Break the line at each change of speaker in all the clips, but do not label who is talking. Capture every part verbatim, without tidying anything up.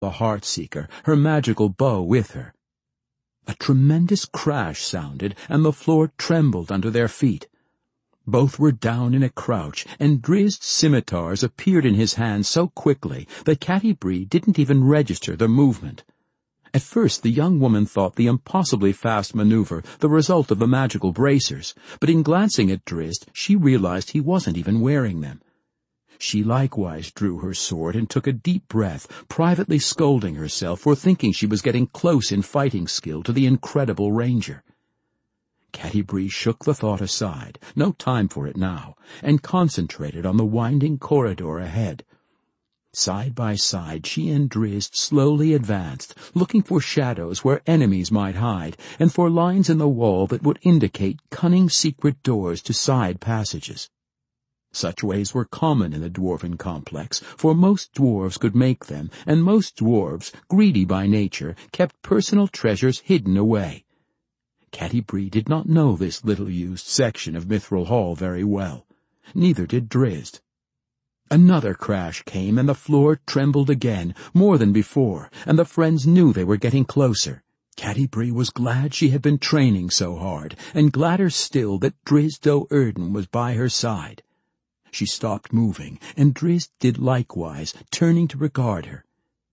the Heartseeker, her magical bow with her. A tremendous crash sounded, and the floor trembled under their feet. Both were down in a crouch, and Drizd's scimitars appeared in his hand so quickly that Catti-brie didn't even register the movement. At first the young woman thought the impossibly fast maneuver the result of the magical bracers, but in glancing at Drizzt she realized he wasn't even wearing them. She likewise drew her sword and took a deep breath, privately scolding herself for thinking she was getting close in fighting skill to the incredible ranger. Catti-brie shook the thought aside, no time for it now, and concentrated on the winding corridor ahead. Side by side she and Drizzt slowly advanced, looking for shadows where enemies might hide, and for lines in the wall that would indicate cunning secret doors to side passages. Such ways were common in the dwarven complex, for most dwarves could make them, and most dwarves, greedy by nature, kept personal treasures hidden away. Catti-brie did not know this little-used section of Mithril Hall very well. Neither did Drizzt. Another crash came, and the floor trembled again, more than before, and the friends knew they were getting closer. Catti-brie was glad she had been training so hard, and gladder still that Drizzt Do'Urden was by her side. She stopped moving, and Drizzt did likewise, turning to regard her.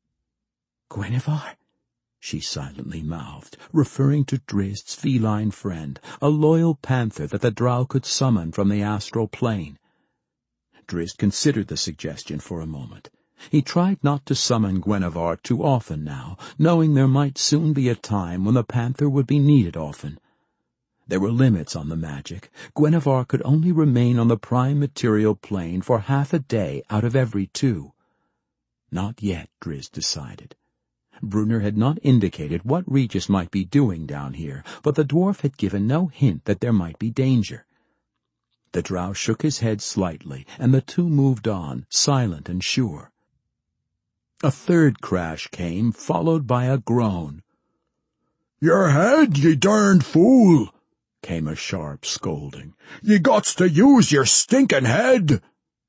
"Gwenevere?" she silently mouthed, referring to Drizd's feline friend, a loyal panther that the drow could summon from the astral plane. Drizzt considered the suggestion for a moment. He tried not to summon Gwenevere too often now, knowing there might soon be a time when the panther would be needed often. There were limits on the magic. Gwenevere could only remain on the prime material plane for half a day out of every two. Not yet, Drizzt decided. Brunner had not indicated what Regis might be doing down here, but the dwarf had given no hint that there might be danger. The drow shook his head slightly, and the two moved on, silent and sure. A third crash came, followed by a groan.
"Your head, ye darned fool!" came a sharp scolding. "Ye gots to use your stinkin' head!"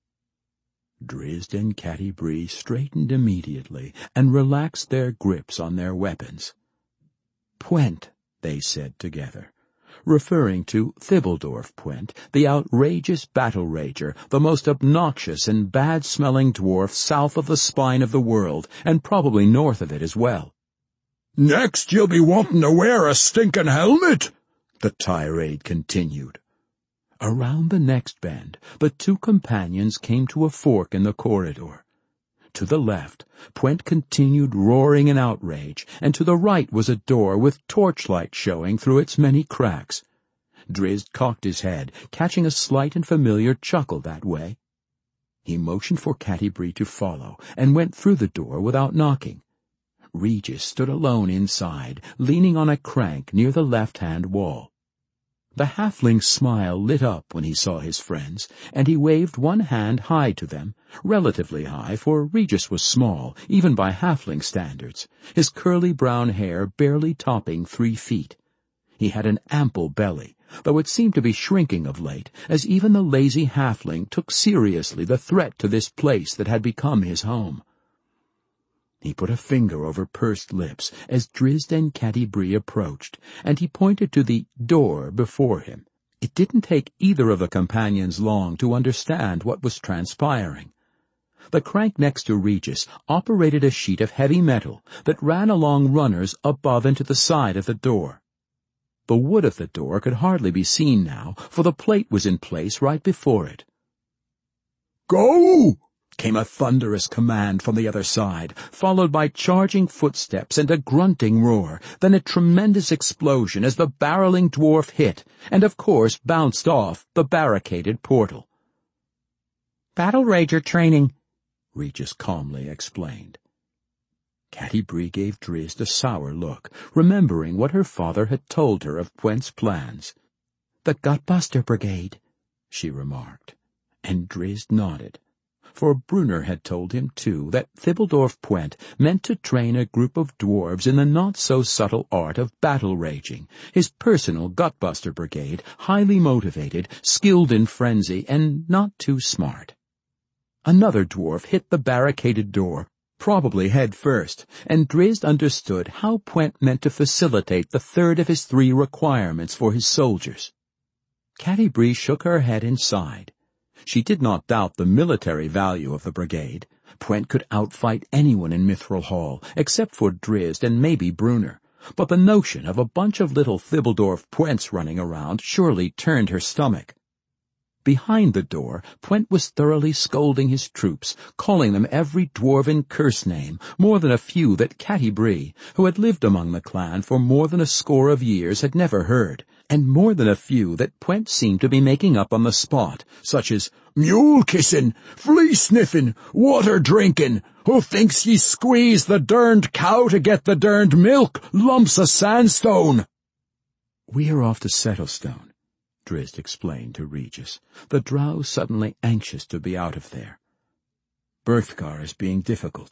Drizzt and Catti-brie straightened immediately and relaxed their grips on their weapons. "Pwent," they said together, referring to Thibbledorf Pwent, the outrageous battle rager, the most obnoxious and bad-smelling dwarf south of the spine of the world, and probably north of it as well.
"Next you'll be wanting to wear a stinkin' helmet," the tirade continued.
Around the next bend, the two companions came to a fork in the corridor. To the left, Pwent continued roaring in outrage, and to the right was a door with torchlight showing through its many cracks. Drizzt cocked his head, catching a slight and familiar chuckle that way. He motioned for Catti-brie to follow, and went through the door without knocking. Regis stood alone inside, leaning on a crank near the left-hand wall. The halfling's smile lit up when he saw his friends, and he waved one hand high to them, relatively high, for Regis was small, even by halfling standards, his curly brown hair barely topping three feet. He had an ample belly, though it seemed to be shrinking of late, as even the lazy halfling took seriously the threat to this place that had become his home. He put a finger over pursed lips as Drizzt and Catti-brie approached, and he pointed to the door before him. It didn't take either of the companions long to understand what was transpiring. The crank next to Regis operated a sheet of heavy metal that ran along runners above and to the side of the door. The wood of the door could hardly be seen now, for the plate was in place right before it.
"Go!"
came a thunderous command from the other side, followed by charging footsteps and a grunting roar, then a tremendous explosion as the barreling dwarf hit, and of course bounced off the barricaded portal.
"Battle Rager training,"
Regis calmly explained. Catti-brie gave Drizzt a sour look, remembering what her father had told her of Pwent's plans.
"The Gutbuster Brigade,"
she remarked, and Drizzt nodded. For Brunner had told him, too, that Thibbledorf Pwent meant to train a group of dwarves in the not-so-subtle art of battle-raging, his personal Gutbuster Brigade, highly motivated, skilled in frenzy, and not too smart. Another dwarf hit the barricaded door, probably head first, and Drizzt understood how Pwent meant to facilitate the third of his three requirements for his soldiers. Catti-brie shook her head and sighed. She did not doubt the military value of the brigade. Pwent could outfight anyone in Mithril Hall, except for Drizzt and maybe Bruenor, but the notion of a bunch of little Thibbledorf Pwents running around surely turned her stomach. Behind the door, Pwent was thoroughly scolding his troops, calling them every dwarven curse name, more than a few that Catti-brie, who had lived among the clan for more than a score of years, had never heard, and more than a few that Pwent seemed to be making up on the spot, such as
mule-kissing, flea-sniffing, water-drinking, who thinks ye squeeze the derned cow to get the derned milk, lumps of sandstone.
"We are off to Settlestone," Drizzt explained to Regis, the drow suddenly anxious to be out of there. "Berthgar is being difficult."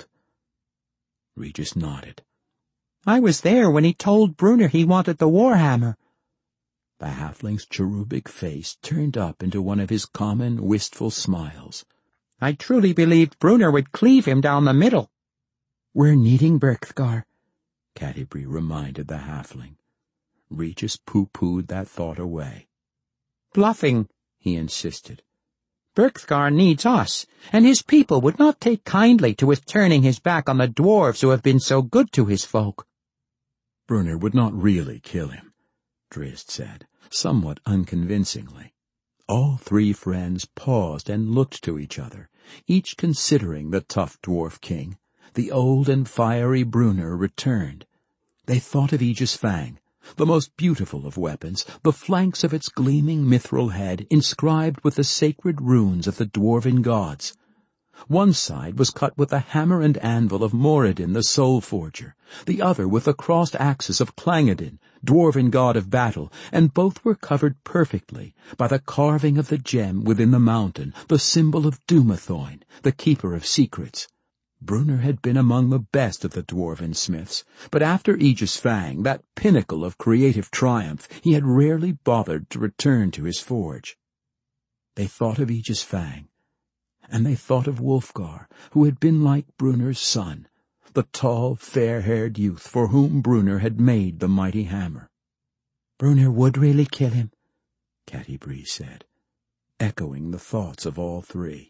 Regis nodded.
"I was there when he told Bruenor he wanted the warhammer."
The halfling's cherubic face turned up into one of his common, wistful smiles.
"I truly believed Bruenor would cleave him down the middle."
"We're needing Berthgar," Catti-brie reminded the halfling. Regis pooh-poohed that thought away.
"Bluffing," he insisted. "Berthgar needs us, and his people would not take kindly to his turning his back on the dwarves who have been so good to his folk."
"Bruenor would not really kill him," Drizzt said, somewhat unconvincingly. All three friends paused and looked to each other, each considering the tough dwarf king. The old and fiery Bruenor returned. They thought of Aegis Fang, the most beautiful of weapons, the flanks of its gleaming mithril head inscribed with the sacred runes of the dwarven gods. One side was cut with the hammer and anvil of Moradin the Soul Forger, the other with the crossed axes of Clangeddin, dwarven god of battle, and both were covered perfectly by the carving of the gem within the mountain, the symbol of Dumathoin, the keeper of secrets. Bruenor had been among the best of the dwarven smiths, but after Aegis Fang, that pinnacle of creative triumph, he had rarely bothered to return to his forge. They thought of Aegis Fang, and they thought of Wulfgar, who had been like Bruenor's son, the tall, fair-haired youth for whom Bruenor had made the mighty hammer.
"Bruenor would really kill him,"
Catti-brie said, echoing the thoughts of all three.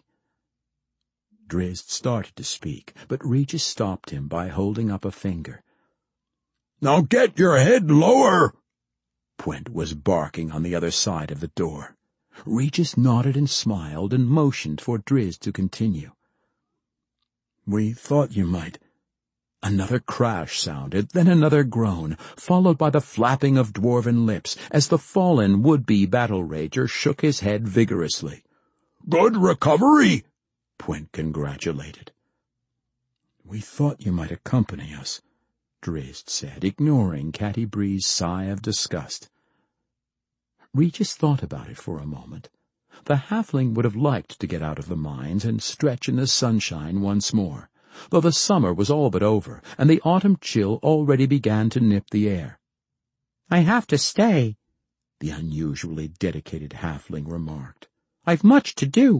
Drizzt started to speak, but Regis stopped him by holding up a finger.
"Now get your head lower!"
Pwent was barking on the other side of the door. Regis nodded and smiled and motioned for Drizzt to continue. "We thought you might—" Another crash sounded, then another groan, followed by the flapping of dwarven lips as the fallen would-be battle-rager shook his head vigorously.
"Good recovery!"
Pwent congratulated. "We thought you might accompany us," Drizzt said, ignoring Catti-brie's sigh of disgust. Regis thought about it for a moment. The halfling would have liked to get out of the mines and stretch in the sunshine once more, though the summer was all but over, and the autumn chill already began to nip the air.
"I have to stay,"
the unusually dedicated halfling remarked.
"I've much to do."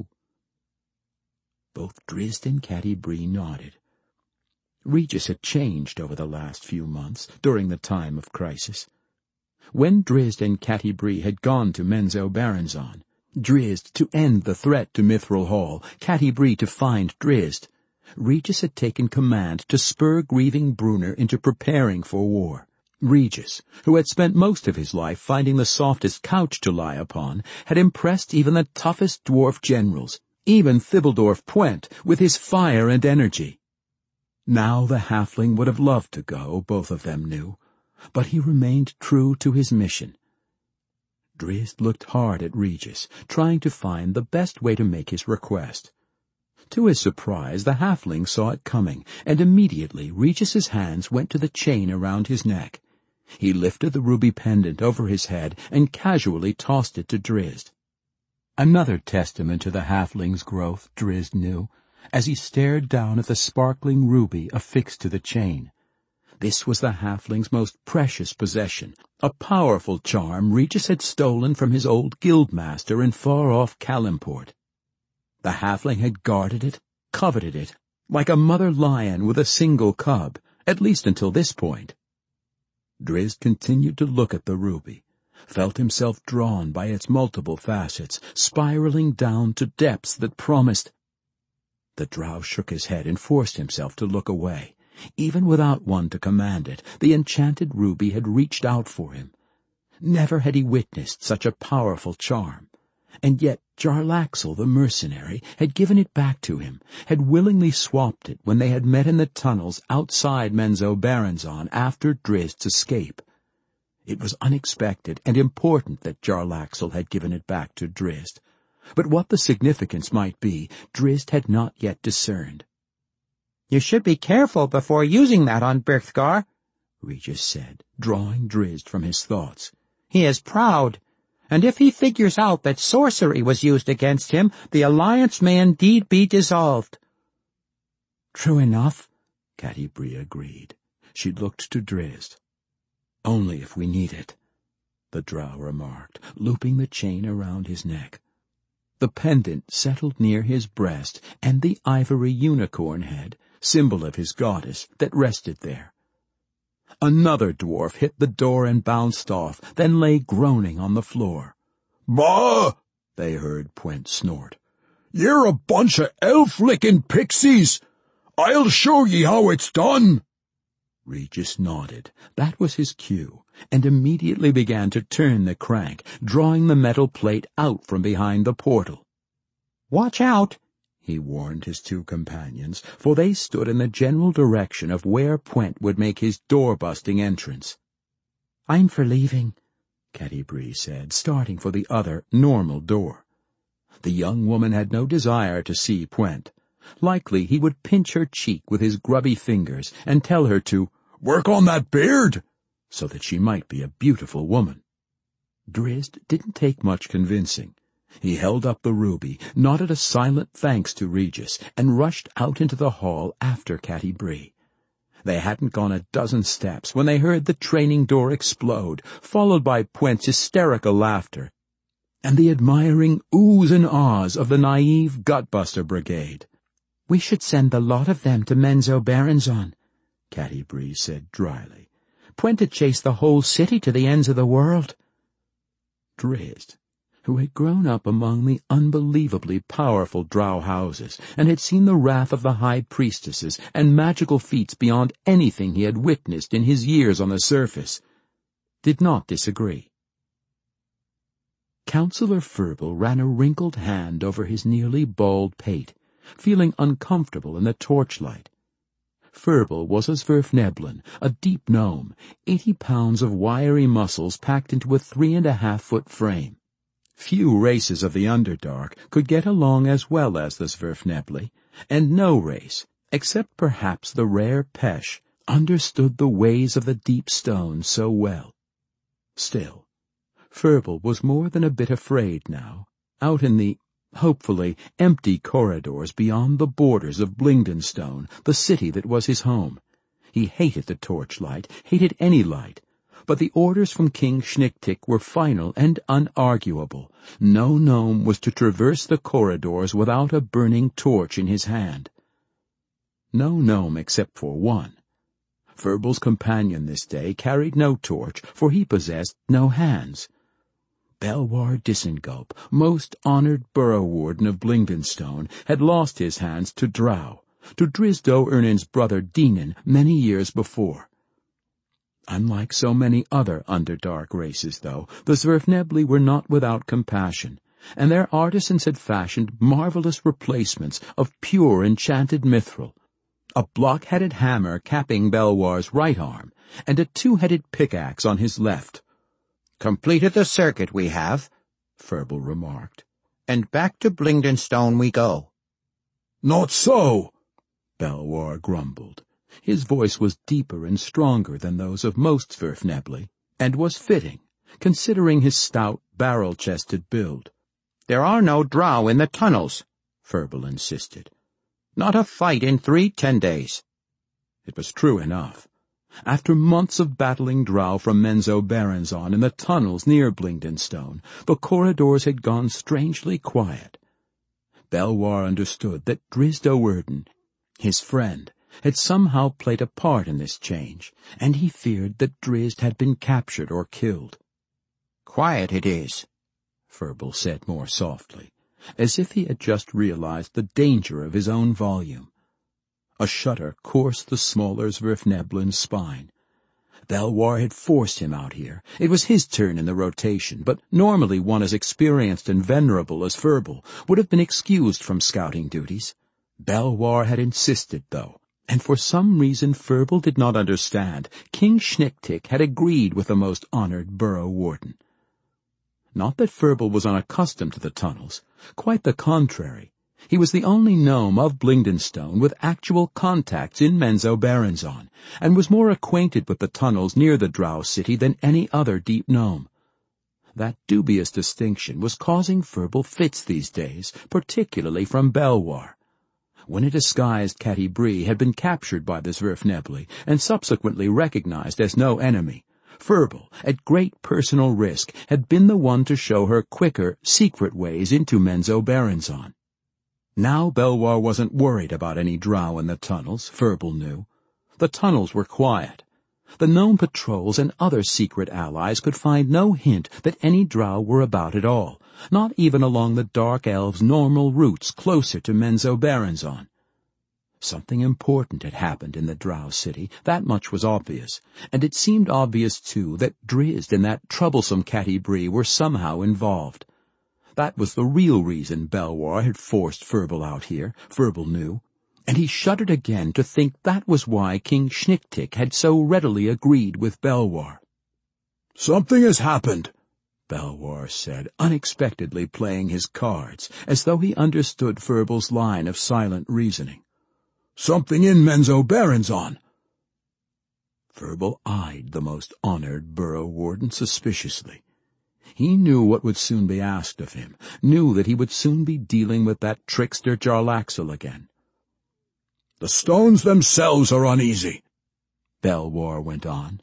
Both Drizzt and Catti-brie nodded. Regis had changed over the last few months, during the time of crisis. When Drizzt and Catti-brie had gone to Menzoberranzan, Drizzt to end the threat to Mithril Hall, Catti-brie to find Drizzt, Regis had taken command to spur grieving Bruenor into preparing for war. Regis, who had spent most of his life finding the softest couch to lie upon, had impressed even the toughest dwarf generals, even Thibbledorf Pwent, with his fire and energy. Now the halfling would have loved to go, both of them knew, but he remained true to his mission. Drizzt looked hard at Regis, trying to find the best way to make his request. To his surprise, the halfling saw it coming, and immediately Regis's hands went to the chain around his neck. He lifted the ruby pendant over his head and casually tossed it to Drizzt. Another testament to the halfling's growth, Drizzt knew, as he stared down at the sparkling ruby affixed to the chain. This was the halfling's most precious possession, a powerful charm Regis had stolen from his old guildmaster in far-off Calimport. The halfling had guarded it, coveted it, like a mother lion with a single cub, at least until this point. Drizzt continued to look at the ruby, felt himself drawn by its multiple facets, spiraling down to depths that promised. The drow shook his head and forced himself to look away. Even without one to command it, the enchanted ruby had reached out for him. Never had he witnessed such a powerful charm. And yet Jarlaxle the mercenary had given it back to him, had willingly swapped it when they had met in the tunnels outside Menzoberranzan after Drizzt's escape. It was unexpected and important that Jarlaxle had given it back to Drizzt, but what the significance might be, Drizzt had not yet discerned.
"You should be careful before using that on Berthgar,"
Regis said, drawing Drizzt from his thoughts.
"He is proud, and if he figures out that sorcery was used against him, the alliance may indeed be dissolved."
"True enough," Catti-brie agreed. She looked to Drizzt. "Only if we need it," the drow remarked, looping the chain around his neck. The pendant settled near his breast, and the ivory unicorn head, symbol of his goddess, that rested there. Another dwarf hit the door and bounced off, then lay groaning on the floor.
"Bah!" they heard Pwent snort. "You're a bunch of elf-licking pixies! I'll show ye how it's done!"
Regis nodded. That was his cue, and immediately began to turn the crank, drawing the metal plate out from behind the portal.
"Watch out,"
he warned his two companions, for they stood in the general direction of where Pwent would make his door-busting entrance.
"I'm for leaving,"
Catti-brie said, starting for the other, normal door. The young woman had no desire to see Pwent. Likely he would pinch her cheek with his grubby fingers and tell her to
"Work on that beard,"
so that she might be a beautiful woman. Drizzt didn't take much convincing. He held up the ruby, nodded a silent thanks to Regis, and rushed out into the hall after Catti-brie. They hadn't gone a dozen steps when they heard the training door explode, followed by Pwent's hysterical laughter, and the admiring oohs and ahs of the naive Gutbuster Brigade.
"We should send the lot of them to Menzoberranzan,"
Catti-brie said dryly.
"Pwent to chase the whole city to the ends of the world."
Drizzt, who had grown up among the unbelievably powerful drow houses and had seen the wrath of the high priestesses and magical feats beyond anything he had witnessed in his years on the surface, did not disagree. Councillor Firble ran a wrinkled hand over his nearly bald pate, feeling uncomfortable in the torchlight. Firble was a Svirfneblin, a deep gnome, eighty pounds of wiry muscles packed into a three-and-a-half-foot frame. Few races of the Underdark could get along as well as the Svirfnebli, and no race, except perhaps the rare Pesh, understood the ways of the deep stone so well. Still, Firble was more than a bit afraid now, out in the, hopefully, empty corridors beyond the borders of Blingdenstone, the city that was his home. He hated the torchlight, hated any light, but the orders from King Schnicktick were final and unarguable. No gnome was to traverse the corridors without a burning torch in his hand. No gnome except for one. Firble's companion this day carried no torch, for he possessed no hands. Belwar Disengulp, most honored Burrow Warden of Blingdenstone, had lost his hands to drow, to Drizzt Do'Urnin's brother Dinan many years before. Unlike so many other Underdark races, though, the Svirfnebli were not without compassion, and their artisans had fashioned marvelous replacements of pure enchanted mithril, a block-headed hammer capping Belwar's right arm, and a two-headed pickaxe on his left.
"Completed the circuit we have," Firble remarked, "and back to Blingdenstone we go."
"Not so,"
Belwar grumbled. His voice was deeper and stronger than those of most Svirfnebli, and was fitting, considering his stout, barrel-chested build.
"There are no drow in the tunnels,"
Firble insisted.
"Not a fight in three ten days."
It was true enough. After months of battling drow from Menzoberranzan in the tunnels near Blingdenstone, the corridors had gone strangely quiet. Belwar understood that Drizzt Do'Urden, His friend had somehow played a part in this change, and he feared that Drizzt had been captured or killed.
"Quiet it is,"
Ferble said more softly, as if he had just realized the danger of his own volume. A shudder coursed the smaller Zwerfneblin's spine. Belwar had forced him out here. It was his turn in the rotation, but normally one as experienced and venerable as Ferble would have been excused from scouting duties. Belwar had insisted, though, and for some reason Ferble did not understand, King Schnick-Tick had agreed with the most honored burrow warden. Not that Ferble was unaccustomed to the tunnels. Quite the contrary. He was the only gnome of Blingdenstone with actual contacts in Menzoberranzan, and was more acquainted with the tunnels near the Drow city than any other deep gnome. That dubious distinction was causing Ferble fits these days, particularly from Belwar. When a disguised Catti-brie had been captured by the Zwerfnebli and subsequently recognized as no enemy, Ferble, at great personal risk, had been the one to show her quicker, secret ways into Menzoberranzan. Now Belwar wasn't worried about any drow in the tunnels, Ferble knew. The tunnels were quiet. The gnome patrols and other secret allies could find no hint that any drow were about at all, not even along the Dark Elves' normal routes closer to Menzoberranzan. Something important had happened in the Drow city, that much was obvious, and it seemed obvious, too, that Drizzt and that troublesome Catti-brie were somehow involved. That was the real reason Belwar had forced Ferble out here, Ferble knew, and he shuddered again to think that was why King Schnick-Tick had so readily agreed with Belwar.
"Something has happened,"
Belwar said, unexpectedly playing his cards, as though he understood Ferble's line of silent reasoning.
"Something in Menzoberranzan."
Ferble eyed the most honored burrow warden suspiciously. He knew what would soon be asked of him, knew that he would soon be dealing with that trickster Jarlaxle again.
"The stones themselves are uneasy,"
Belwar went on.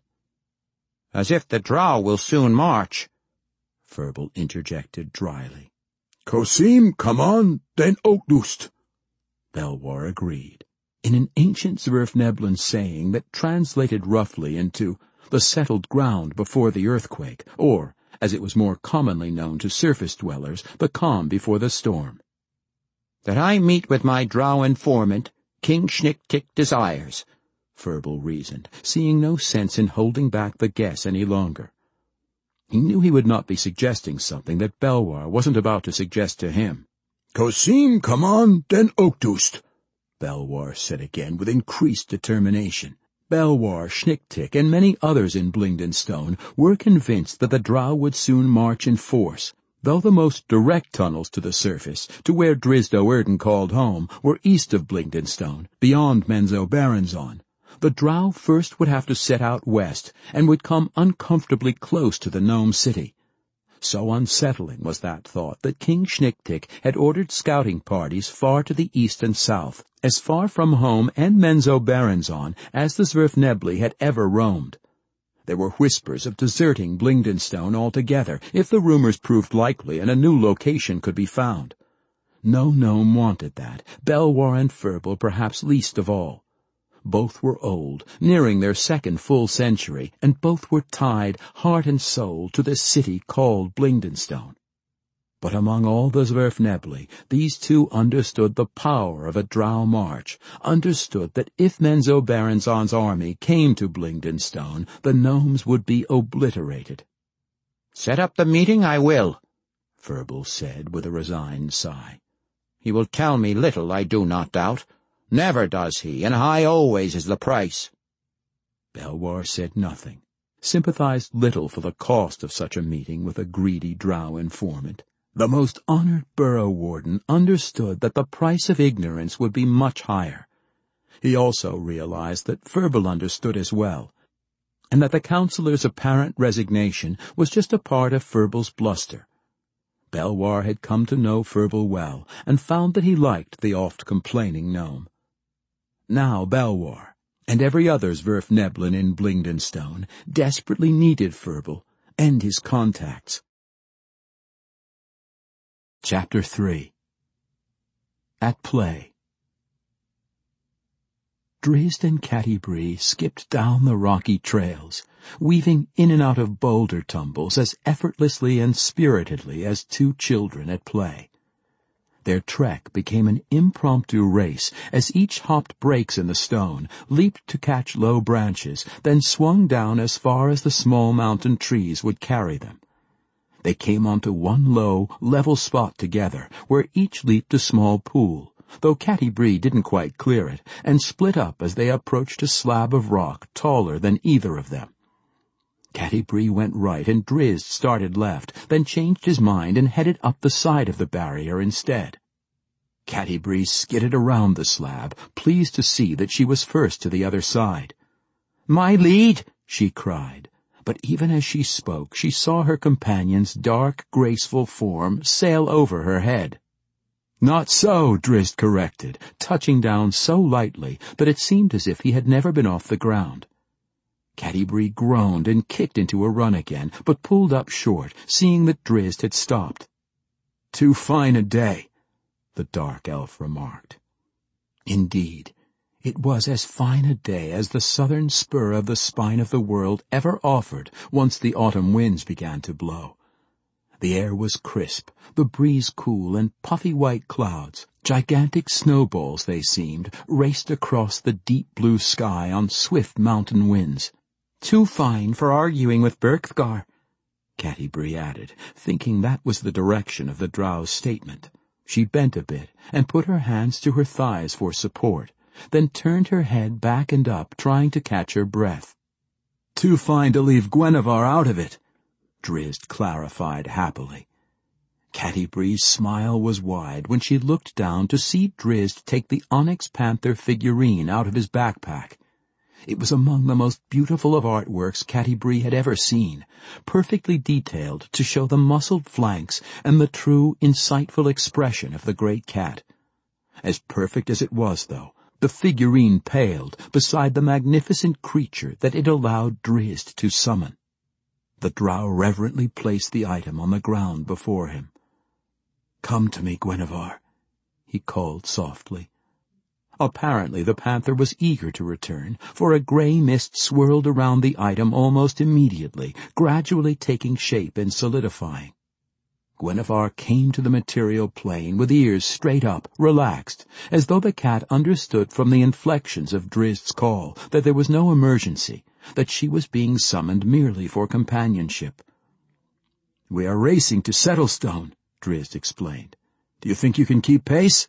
"As if the drow will soon march,"
Ferble interjected dryly.
"Kosim, come on, den Oakdust,"
Belwar agreed, in an ancient Zwerfneblin saying that translated roughly into the settled ground before the earthquake, or, as it was more commonly known to surface dwellers, the calm before the storm.
"That I meet with my drow informant, King Schnick-Tick desires,"
Ferble reasoned, seeing no sense in holding back the guess any longer. He knew he would not be suggesting something that Belwar wasn't about to suggest to him.
"Kosim, come on, den Oakdust,"
Belwar said again with increased determination. Belwar, Schnick-Tick, and many others in Blingdenstone were convinced that the drow would soon march in force, though the most direct tunnels to the surface, to where Drizzt Do'Urden called home, were east of Blingdenstone, beyond Menzoberranzan. The drow first would have to set out west, and would come uncomfortably close to the gnome city. So unsettling was that thought that King Schnick-Tick had ordered scouting parties far to the east and south, as far from home and Menzoberranzan as the Zwerfnebli had ever roamed. There were whispers of deserting Blingdenstone altogether, if the rumors proved likely and a new location could be found. No gnome wanted that, Belwar and Ferble perhaps least of all. Both were old, nearing their second full century, and both were tied, heart and soul, to the city called Blingdenstone. But among all the Zwerfnebli, these two understood the power of a drow march, understood that if Menzoberranzan's army came to Blingdenstone, the gnomes would be obliterated.
"Set up the meeting I will,"
Ferble said with a resigned sigh.
"He will tell me little, I do not doubt. Never does he, and high always is the price."
Belwar said nothing, sympathized little for the cost of such a meeting with a greedy drow informant. The most honored burrow warden understood that the price of ignorance would be much higher. He also realized that Ferble understood as well, and that the councillor's apparent resignation was just a part of Ferble's bluster. Belwar had come to know Ferble well, and found that he liked the oft-complaining gnome. Now Belwar, and every other Zwerfneblin in Blingdenstone, desperately needed Ferble and his contacts. Chapter three. At Play. Drizzt and Catti-brie skipped down the rocky trails, weaving in and out of boulder tumbles as effortlessly and spiritedly as two children at play. Their trek became an impromptu race as each hopped breaks in the stone, leaped to catch low branches, then swung down as far as the small mountain trees would carry them. They came onto one low, level spot together, where each leaped a small pool, though Catti-brie didn't quite clear it, and split up as they approached a slab of rock taller than either of them. Catti-brie went right and Drizzt started left, then changed his mind and headed up the side of the barrier instead. Catti-brie skidded around the slab, pleased to see that she was first to the other side. "My lead!" she cried, but even as she spoke she saw her companion's dark, graceful form sail over her head. "Not so," Drizzt corrected, touching down so lightly that it seemed as if he had never been off the ground. Catti-brie groaned and kicked into a run again, but pulled up short, seeing that Drizzt had stopped. "Too fine a day," the dark elf remarked. Indeed, it was as fine a day as the southern spur of the spine of the world ever offered once the autumn winds began to blow. The air was crisp, the breeze cool, and puffy white clouds, gigantic snowballs they seemed, raced across the deep blue sky on swift mountain winds. "Too fine for arguing with Berkthgar," Catti-brie added, thinking that was the direction of the drow's statement. She bent a bit and put her hands to her thighs for support, then turned her head back and up, trying to catch her breath. "Too fine to leave Gwenhwyvar out of it," Drizzt clarified happily. Catti-brie's smile was wide when she looked down to see Drizzt take the Onyx Panther figurine out of his backpack. It was among the most beautiful of artworks Catti-brie had ever seen, perfectly detailed to show the muscled flanks and the true, insightful expression of the great cat. As perfect as it was, though, the figurine paled beside the magnificent creature that it allowed Drizzt to summon. The drow reverently placed the item on the ground before him. "Come to me, Gwenhwyvar," he called softly. Apparently the panther was eager to return, for a grey mist swirled around the item almost immediately, gradually taking shape and solidifying. Gwenhwyvar came to the material plane with ears straight up, relaxed, as though the cat understood from the inflections of Drizzt's call that there was no emergency, that she was being summoned merely for companionship. "We are racing to Settlestone," Drizzt explained. "Do you think you can keep pace?"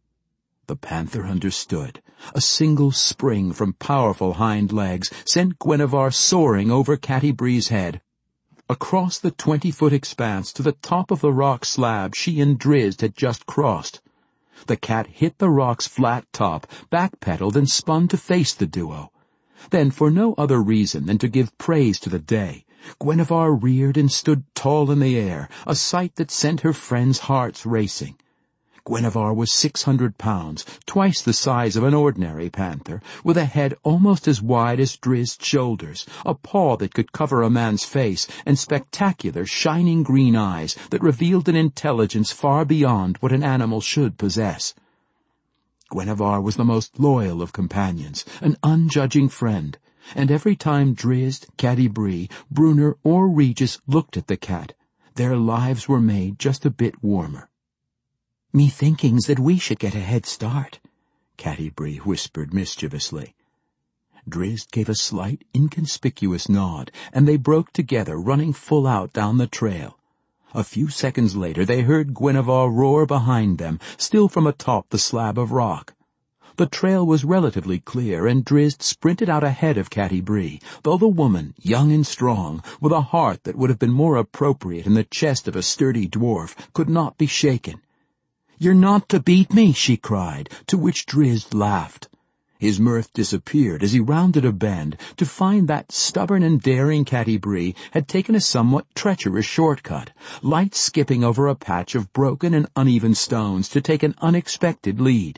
The panther understood. A single spring from powerful hind legs sent Gwenhwyvar soaring over Catti-brie's head. Across the twenty-foot expanse to the top of the rock slab she and Drizzt had just crossed. The cat hit the rock's flat top, backpedaled, and spun to face the duo. Then, for no other reason than to give praise to the day, Gwenhwyvar reared and stood tall in the air, a sight that sent her friends' hearts racing. Gwenhwyvar was six hundred pounds, twice the size of an ordinary panther, with a head almost as wide as Drizzt's shoulders, a paw that could cover a man's face, and spectacular, shining green eyes that revealed an intelligence far beyond what an animal should possess. Gwenhwyvar was the most loyal of companions, an unjudging friend, and every time Drizzt, Catti-brie, Bruenor, or Regis looked at the cat, their lives were made just a bit warmer. "Me thinkings that we should get a head start," Catti-brie whispered mischievously. Drizzt gave a slight, inconspicuous nod, and they broke together, running full out down the trail. A few seconds later they heard Gwenhwyvar roar behind them, still from atop the slab of rock. The trail was relatively clear, and Drizzt sprinted out ahead of Catti-brie, though the woman, young and strong, with a heart that would have been more appropriate in the chest of a sturdy dwarf, could not be shaken. "You're not to beat me," she cried, to which Drizzt laughed. His mirth disappeared as he rounded a bend to find that stubborn and daring Catti-brie had taken a somewhat treacherous shortcut, light skipping over a patch of broken and uneven stones to take an unexpected lead.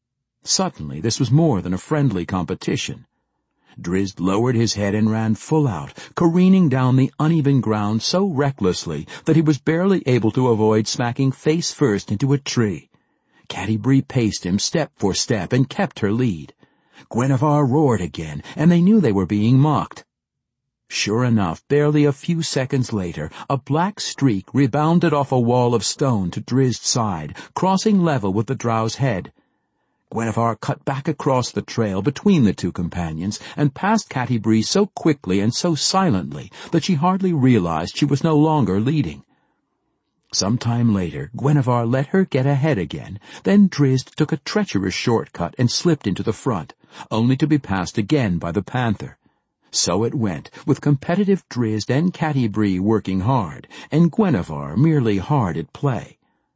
Suddenly this was more than a friendly competition. Drizzt lowered his head and ran full out, careening down the uneven ground so recklessly that he was barely able to avoid smacking face first into a tree. Catti-brie paced him step for step and kept her lead. Gwenevere roared again, and they knew they were being mocked. Sure enough, barely a few seconds later, a black streak rebounded off a wall of stone to Drizzt side, crossing level with the drow's head. Gwenevere cut back across the trail between the two companions and passed Catti-brie so quickly and so silently that she hardly realized she was no longer leading. Some time later, Gwenevere let her get ahead again, then Drizzt took a treacherous shortcut and slipped into the front, only to be passed again by the panther. So it went, with competitive Drizzt and Catti-brie working hard, and Gwenevere merely hard at play.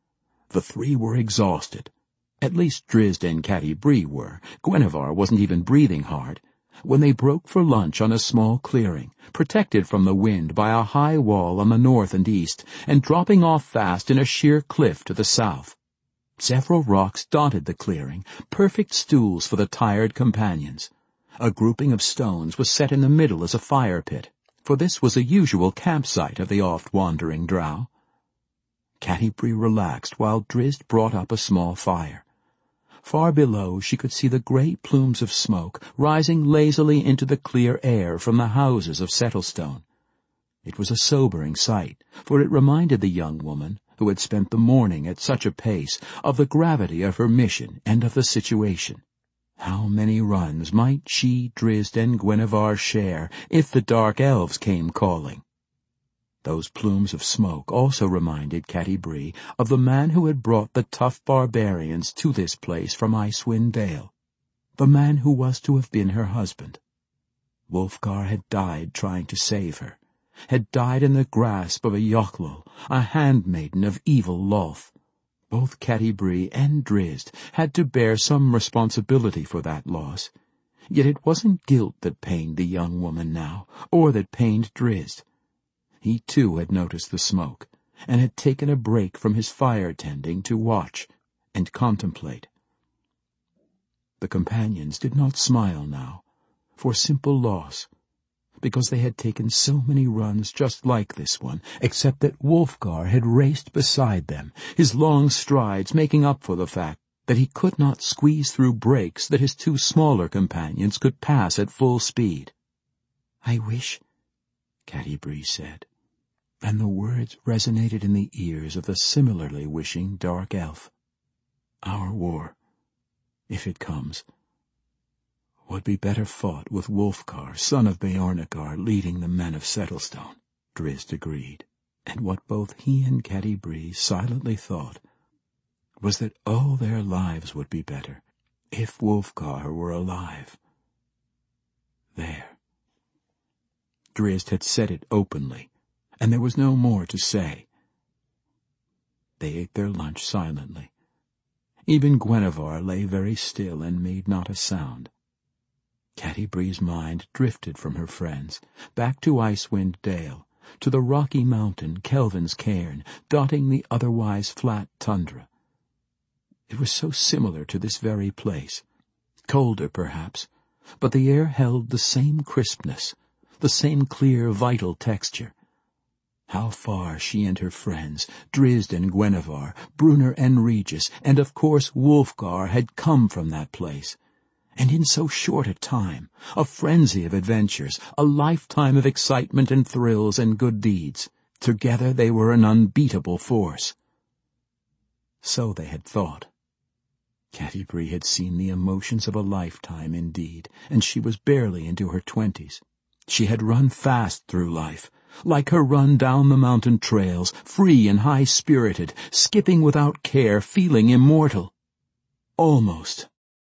The three were exhausted. At least Drizzt and Catti-brie were. Gwenevere wasn't even breathing hard. When they broke for lunch on a small clearing, protected from the wind by a high wall on the north and east, and dropping off fast in a sheer cliff to the south. Several rocks dotted the clearing, perfect stools for the tired companions. A grouping of stones was set in the middle as a fire pit, for this was a usual campsite of the oft-wandering drow. Catti-brie relaxed while Drizzt brought up a small fire. Far below she could see the great plumes of smoke rising lazily into the clear air from the houses of Settlestone. It was a sobering sight, for it reminded the young woman, who had spent the morning at such a pace, of the gravity of her mission and of the situation. How many runs might she, Drizzt, and Gwenevere share if the dark elves came calling? Those plumes of smoke also reminded Catti-brie of the man who had brought the tough barbarians to this place from Icewind Dale, the man who was to have been her husband. Wulfgar had died trying to save her, had died in the grasp of a Yochlol, a handmaiden of evil Lolth. Both Catti-brie and Drizzt had to bear some responsibility for that loss, yet it wasn't guilt that pained the young woman now, or that pained Drizzt. He too had noticed the smoke, and had taken a break from his fire-tending to watch and contemplate. The companions did not smile now, for simple loss, because they had taken so many runs just like this one, except that Wulfgar had raced beside them, his long strides making up for the fact that he could not squeeze through breaks that his two smaller companions could pass at full speed. "I wish," Catti-brie said, and the words resonated in the ears of the similarly wishing dark elf. "Our war, if it comes, would be better fought with Wulfgar, son of Beornekar, leading the men of Settlestone," Drizzt agreed, and what both he and Catti-brie silently thought was that all their lives would be better if Wulfgar were alive. There. Drizzt had said it openly, and there was no more to say. They ate their lunch silently. Even Gwenevere lay very still and made not a sound. Catti-brie's mind drifted from her friends, back to Icewind Dale, to the rocky mountain Kelvin's cairn, dotting the otherwise flat tundra. It was so similar to this very place, colder perhaps, but the air held the same crispness, the same clear, vital texture. How far she and her friends, Drizzt and Gwenevere, Brunner and Regis, and of course Wulfgar, had come from that place. And in so short a time, a frenzy of adventures, a lifetime of excitement and thrills and good deeds. Together they were an unbeatable force. So they had thought. Catti-brie had seen the emotions of a lifetime indeed, and she was barely into her twenties. She had run fast through life, like her run down the mountain trails, free and high-spirited, skipping without care, feeling immortal. Almost.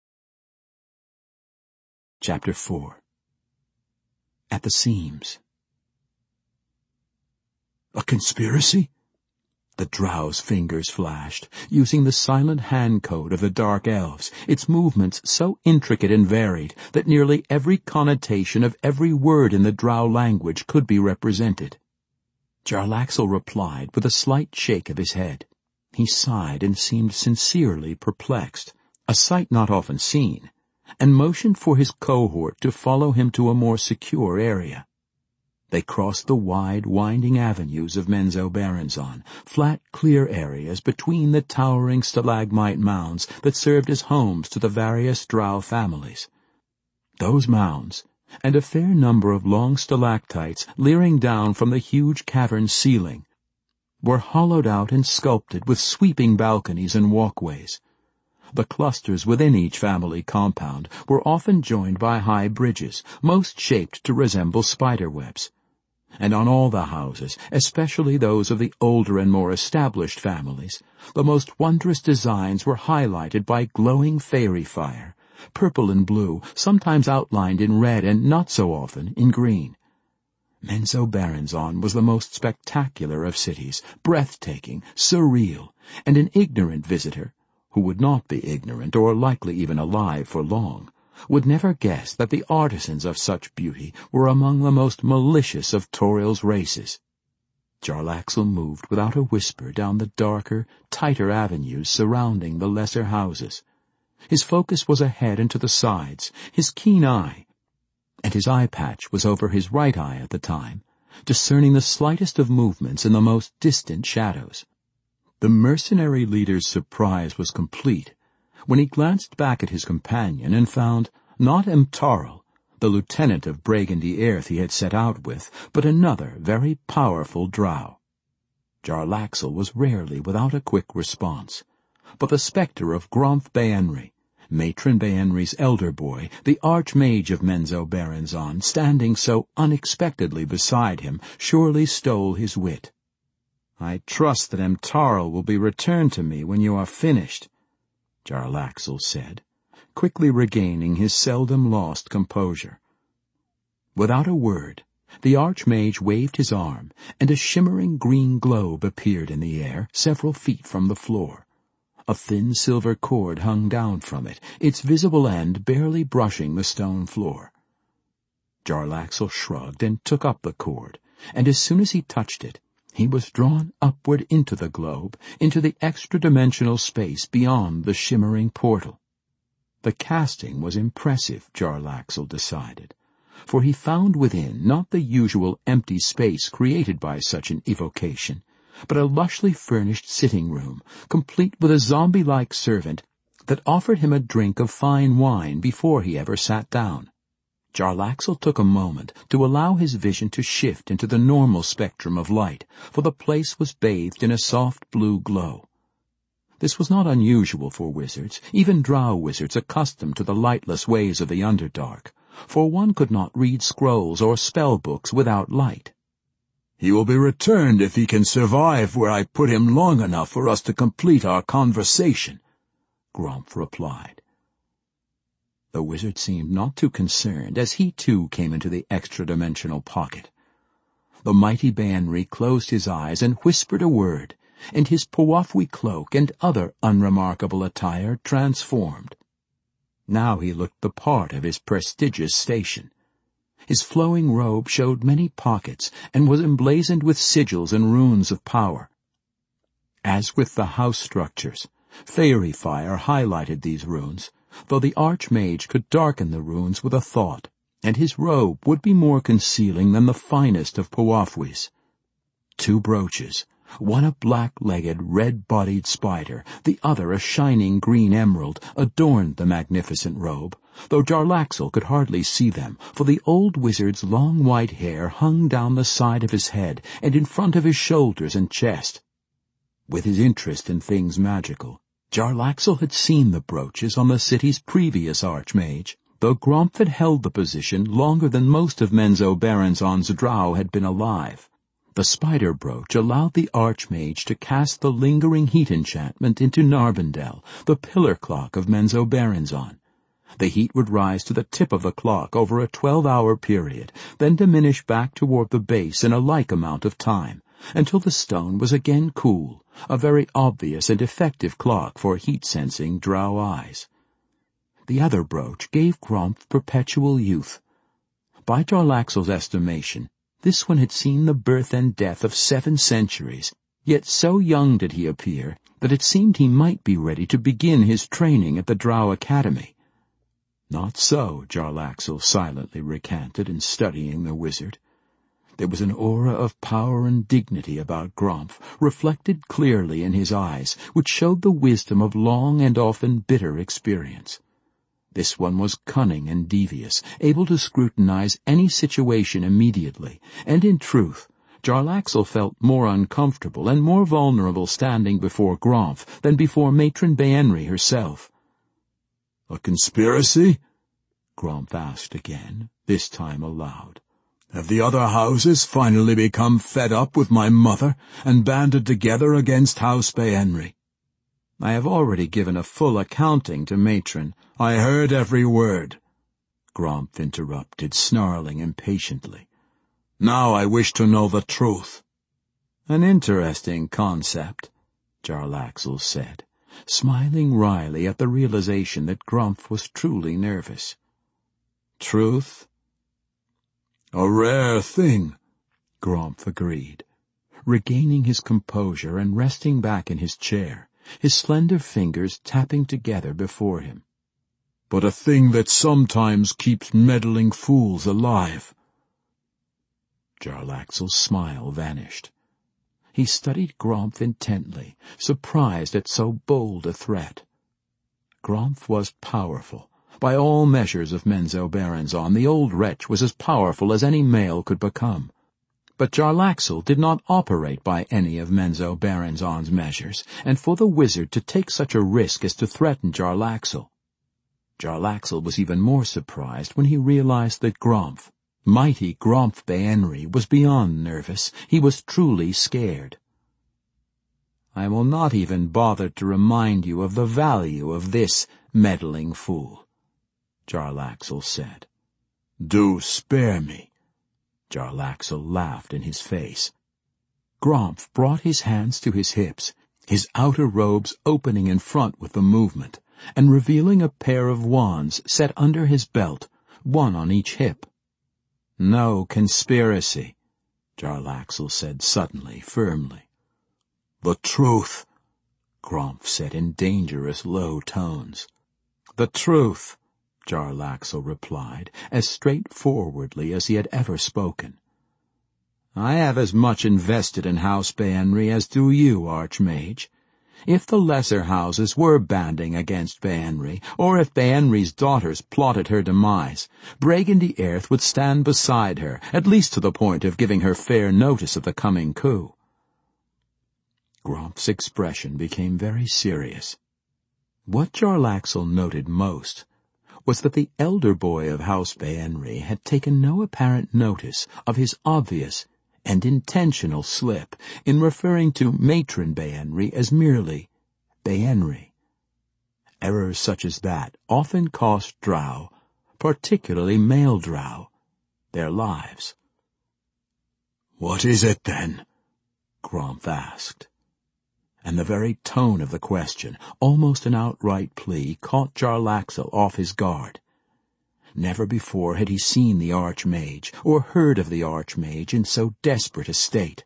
Chapter four. At the Seams. "A conspiracy?" The drow's fingers flashed, using the silent hand code of the dark elves, its movements so intricate and varied that nearly every connotation of every word in the drow language could be represented. Jarlaxle replied with a slight shake of his head. He sighed and seemed sincerely perplexed, a sight not often seen, and motioned for his cohort to follow him to a more secure area. They crossed the wide, winding avenues of Menzoberranzan, flat, clear areas between the towering stalagmite mounds that served as homes to the various drow families. Those mounds, and a fair number of long stalactites leering down from the huge cavern ceiling, were hollowed out and sculpted with sweeping balconies and walkways. The clusters within each family compound were often joined by high bridges, most shaped to resemble spider webs. And on all the houses, especially those of the older and more established families, the most wondrous designs were highlighted by glowing fairy fire, purple and blue, sometimes outlined in red and not so often in green. Menzoberranzan was the most spectacular of cities, breathtaking, surreal, and an ignorant visitor, who would not be ignorant or likely even alive for long, would never guess that the artisans of such beauty were among the most malicious of Toril's races. Jarlaxle moved without a whisper down the darker, tighter avenues surrounding the lesser houses. His focus was ahead and to the sides, his keen eye, and his eye patch was over his right eye at the time, discerning the slightest of movements in the most distant shadows. The mercenary leader's surprise was complete when he glanced back at his companion and found not Emtarl, the lieutenant of Bregandy Earth he had set out with, but another very powerful drow. Jarlaxle was rarely without a quick response, but the spectre of Gromf Baenri, Matron Baenri's elder boy, the archmage of Menzoberranzan, standing so unexpectedly beside him, surely stole his wit. "I trust that Emtarl will be returned to me when you are finished," Jarlaxle said, quickly regaining his seldom lost composure. Without a word, the archmage waved his arm, and a shimmering green globe appeared in the air several feet from the floor. A thin silver cord hung down from it, its visible end barely brushing the stone floor. Jarlaxle shrugged and took up the cord, and as soon as he touched it, he was drawn upward into the globe, into the extra-dimensional space beyond the shimmering portal. The casting was impressive, Jarlaxle decided, for he found within not the usual empty space created by such an evocation, but a lushly furnished sitting room, complete with a zombie-like servant that offered him a drink of fine wine before he ever sat down. Jarlaxle took a moment to allow his vision to shift into the normal spectrum of light, for the place was bathed in a soft blue glow. This was not unusual for wizards, even drow wizards accustomed to the lightless ways of the Underdark, for one could not read scrolls or spell books without light.
"He will be returned if he can survive where I put him long enough for us to complete our conversation," Gromf replied. The wizard seemed not too concerned as he too came into the extra-dimensional pocket. The mighty Baenri closed his eyes and whispered a word, and his Powafwi cloak and other unremarkable attire transformed. Now he looked the part of his prestigious station. His flowing robe showed many pockets and was emblazoned with sigils and runes of power. As with the house structures, fairy fire highlighted these runes, though the archmage could darken the runes with a thought, and his robe would be more concealing than the finest of Powafwis. Two brooches, one a black-legged, red-bodied spider, the other a shining green emerald, adorned the magnificent robe, though Jarlaxle could hardly see them, for the old wizard's long white hair hung down the side of his head and in front of his shoulders and chest. With his interest in things magical, Jarlaxle had seen the brooches on the city's previous archmage, though Gromf had held the position longer than most of Menzoberranzan's drow had been alive. The spider brooch allowed the archmage to cast the lingering heat enchantment into Narbondel, the pillar clock of Menzoberranzan. The heat would rise to the tip of the clock over a twelve-hour period, then diminish back toward the base in a like amount of time, until the stone was again cool, a very obvious and effective clock for heat-sensing drow eyes. The other brooch gave Gromf perpetual youth. By Jarlaxle's estimation, this one had seen the birth and death of seven centuries, yet so young did he appear that it seemed he might be ready to begin his training at the Drow Academy. Not so, Jarlaxle silently recanted in studying the wizard. There was an aura of power and dignity about Gromf, reflected clearly in his eyes, which showed the wisdom of long and often bitter experience.
This one was cunning and devious, able to scrutinize any situation immediately, and in truth, Jarlaxle felt more uncomfortable and more vulnerable standing before Gromph than before Matron Baenri herself.
"A conspiracy?"
Gromph asked again, this time aloud.
"Have the other houses finally become fed up with my mother and banded together against House Baenri?"
"I have already given a full accounting to Matron."
"I heard every word,"
Gromph interrupted, snarling impatiently.
"Now I wish to know the truth."
"An interesting concept," Jarlaxle said, smiling wryly at the realization that Gromph was truly nervous. "Truth?"
"A rare thing,"
Gromph agreed, regaining his composure and resting back in his chair, his slender fingers tapping together before him.
"But a thing that sometimes keeps meddling fools alive."
Jarlaxle's smile vanished. He studied Gromph intently, surprised at so bold a threat. Gromph was powerful. By all measures of Menzoberranzan, the old wretch was as powerful as any male could become. But Jarlaxle did not operate by any of Menzoberranzan's measures, and for the wizard to take such a risk as to threaten Jarlaxle. Jarlaxle was even more surprised when he realized that Gromph, mighty Gromph Baenri, was beyond nervous. He was truly scared. "I will not even bother to remind you of the value of this meddling fool," Jarlaxle said.
"Do spare me."
Jarlaxle laughed in his face. Gromph brought his hands to his hips, his outer robes opening in front with the movement, and revealing a pair of wands set under his belt, one on each hip. "No conspiracy," Jarlaxle said suddenly, firmly.
"The truth,"
Gromph said in dangerous low tones. "The truth," Jarlaxle replied, as straightforwardly as he had ever spoken. "I have as much invested in House Baenri as do you, Archmage. If the lesser houses were banding against Baenri, or if Baenri's daughters plotted her demise, Bregan Aerth would stand beside her, at least to the point of giving her fair notice of the coming coup." Gromph's expression became very serious. What Jarlaxle noted most was that the elder boy of House Baenri had taken no apparent notice of his obvious and intentional slip in referring to Matron Baenri as merely Baenri. Errors such as that often cost drow, particularly male drow, their lives.
"What is it, then?"
Gromph asked. And the very tone of the question, almost an outright plea, caught Jarlaxle off his guard. Never before had he seen the Archmage, or heard of the Archmage in so desperate a state.